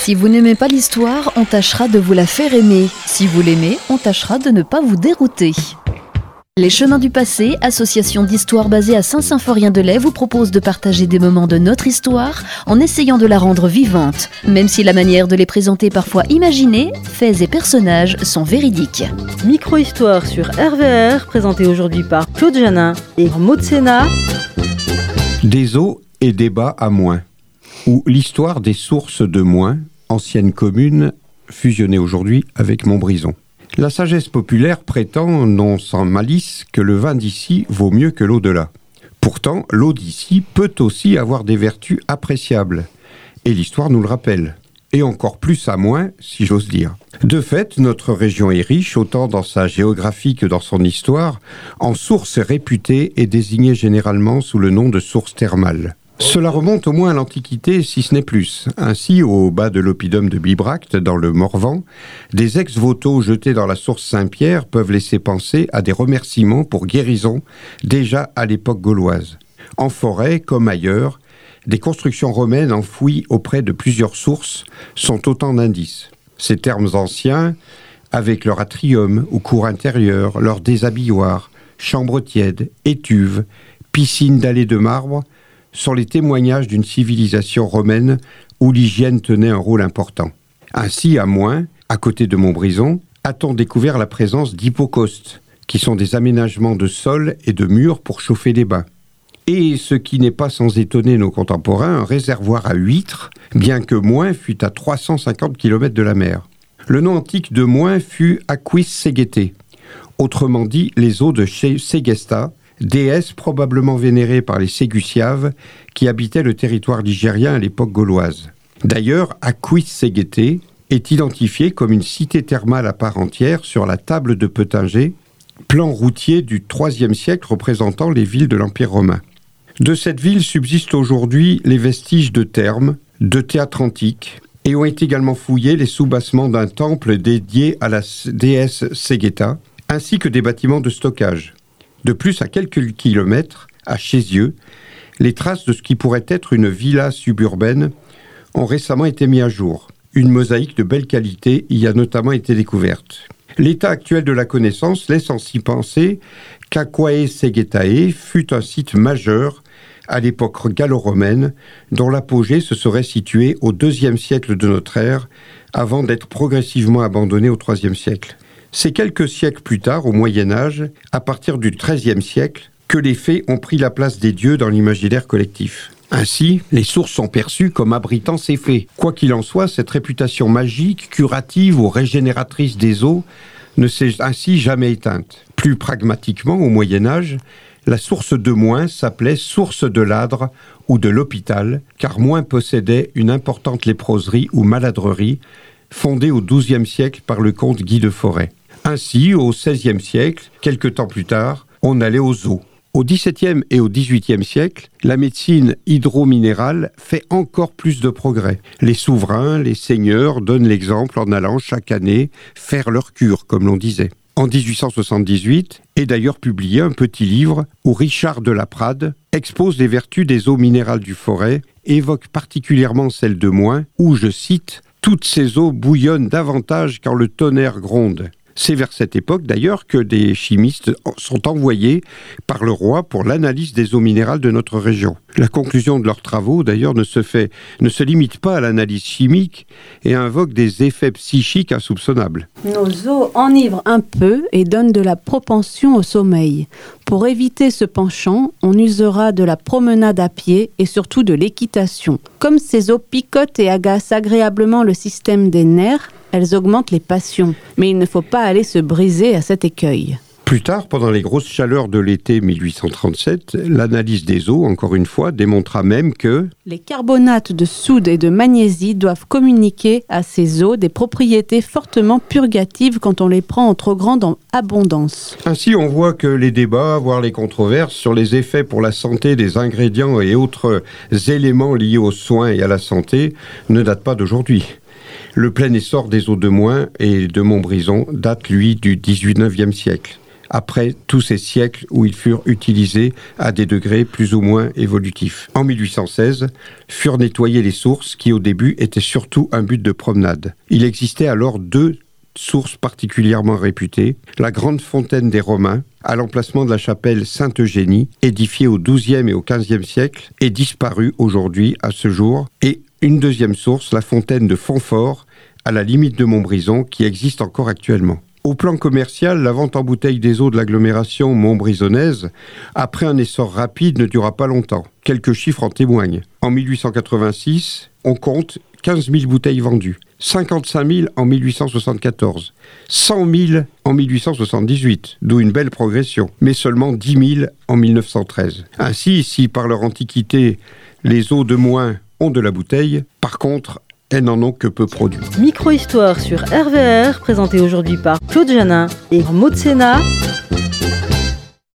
Si vous n'aimez pas l'histoire, on tâchera de vous la faire aimer. Si vous l'aimez, on tâchera de ne pas vous dérouter. Les Chemins du Passé, association d'histoire basée à Saint-Symphorien-de-Lay, vous propose de partager des moments de notre histoire en essayant de la rendre vivante, même si la manière de les présenter parfois imaginée, faits et personnages sont véridiques. Micro-histoire sur RVR, présentée aujourd'hui par Claude Janin et Maud Sénat. Des eaux et débats à Moins, ou l'histoire des sources de Moins, ancienne commune, fusionnée aujourd'hui avec Montbrison. La sagesse populaire prétend, non sans malice, que le vin d'ici vaut mieux que l'eau de là. Pourtant, l'eau d'ici peut aussi avoir des vertus appréciables. Et l'histoire nous le rappelle. Et encore plus à Moins, si j'ose dire. De fait, notre région est riche, autant dans sa géographie que dans son histoire, en sources réputées et désignées généralement sous le nom de sources thermales. Cela remonte au moins à l'Antiquité, si ce n'est plus. Ainsi, au bas de l'oppidum de Bibracte, dans le Morvan, des ex-voto jetés dans la source Saint-Pierre peuvent laisser penser à des remerciements pour guérison, déjà à l'époque gauloise. En forêt, comme ailleurs, des constructions romaines enfouies auprès de plusieurs sources sont autant d'indices. Ces termes anciens, avec leur atrium ou cour intérieure, leur déshabilloir, chambre tiède, étuve, piscine dallée de marbre, sont les témoignages d'une civilisation romaine où l'hygiène tenait un rôle important. Ainsi, à Moins, à côté de Montbrison, a-t-on découvert la présence d'hypocaustes, qui sont des aménagements de sol et de murs pour chauffer les bains. Et ce qui n'est pas sans étonner nos contemporains, un réservoir à huîtres, bien que Moins fût à 350 km de la mer. Le nom antique de Moins fut Aquis Segetae, autrement dit les eaux de Segesta, déesse probablement vénérée par les Ségusiaves qui habitaient le territoire ligérien à l'époque gauloise. D'ailleurs, Aquis Segetae est identifié comme une cité thermale à part entière sur la table de Peutinger, plan routier du IIIe siècle représentant les villes de l'Empire romain. De cette ville subsistent aujourd'hui les vestiges de thermes, de théâtres antiques, et ont été également fouillés les soubassements d'un temple dédié à la déesse Segeta, ainsi que des bâtiments de stockage. De plus, à quelques kilomètres, à Chézieux, les traces de ce qui pourrait être une villa suburbaine ont récemment été mises à jour. Une mosaïque de belle qualité y a notamment été découverte. L'état actuel de la connaissance laisse ainsi penser qu'Aquae Segetae fut un site majeur à l'époque gallo-romaine, dont l'apogée se serait située au IIe siècle de notre ère, avant d'être progressivement abandonné au IIIe siècle. C'est quelques siècles plus tard, au Moyen-Âge, à partir du XIIIe siècle, que les fées ont pris la place des dieux dans l'imaginaire collectif. Ainsi, les sources sont perçues comme abritant ces fées. Quoi qu'il en soit, cette réputation magique, curative ou régénératrice des eaux ne s'est ainsi jamais éteinte. Plus pragmatiquement, au Moyen-Âge, la source de Moins s'appelait source de l'Adre ou de l'Hôpital, car Moins possédait une importante léproserie ou maladrerie, fondée au XIIe siècle par le comte Guy de Forêt. Ainsi, au XVIe siècle, quelque temps plus tard, on allait aux eaux. Au XVIIe et au XVIIIe siècle, la médecine hydrominérale fait encore plus de progrès. Les souverains, les seigneurs donnent l'exemple en allant chaque année faire leur cure, comme l'on disait. En 1878 est d'ailleurs publié un petit livre où Richard de la Prade expose les vertus des eaux minérales du Forêt, évoque particulièrement celles de Moins, où, je cite, « Toutes ces eaux bouillonnent davantage quand le tonnerre gronde ». C'est vers cette époque d'ailleurs que des chimistes sont envoyés par le roi pour l'analyse des eaux minérales de notre région. La conclusion de leurs travaux d'ailleurs ne se limite pas à l'analyse chimique et invoque des effets psychiques insoupçonnables. Nos eaux enivrent un peu et donnent de la propension au sommeil. Pour éviter ce penchant, on usera de la promenade à pied et surtout de l'équitation. Comme ces eaux picotent et agacent agréablement le système des nerfs, elles augmentent les passions. Mais il ne faut pas aller se briser à cet écueil. Plus tard, pendant les grosses chaleurs de l'été 1837, l'analyse des eaux, encore une fois, démontra même que les carbonates de soude et de magnésie doivent communiquer à ces eaux des propriétés fortement purgatives quand on les prend en trop grande abondance. Ainsi, on voit que les débats, voire les controverses sur les effets pour la santé des ingrédients et autres éléments liés aux soins et à la santé ne datent pas d'aujourd'hui. Le plein essor des eaux de Moins et de Montbrison date, lui, du XIXe siècle. après tous ces siècles où ils furent utilisés à des degrés plus ou moins évolutifs. En 1816, furent nettoyées les sources qui au début étaient surtout un but de promenade. Il existait alors 2 sources particulièrement réputées, la grande fontaine des Romains, à l'emplacement de la chapelle Sainte-Eugénie, édifiée au XIIe et au XVe siècle, et disparue aujourd'hui à ce jour, et une deuxième source, la fontaine de Fontfort, à la limite de Montbrison, qui existe encore actuellement. Au plan commercial, la vente en bouteille des eaux de l'agglomération montbrisonnaise, après un essor rapide, ne dura pas longtemps. Quelques chiffres en témoignent. En 1886, on compte 15 000 bouteilles vendues, 55 000 en 1874, 100 000 en 1878, d'où une belle progression, mais seulement 10 000 en 1913. Ainsi, si par leur antiquité, les eaux de moins ont de la bouteille, par contre, elles n'en ont que peu produit. Micro-histoire sur RVR, présentée aujourd'hui par Claude Janin et Maud Sénat.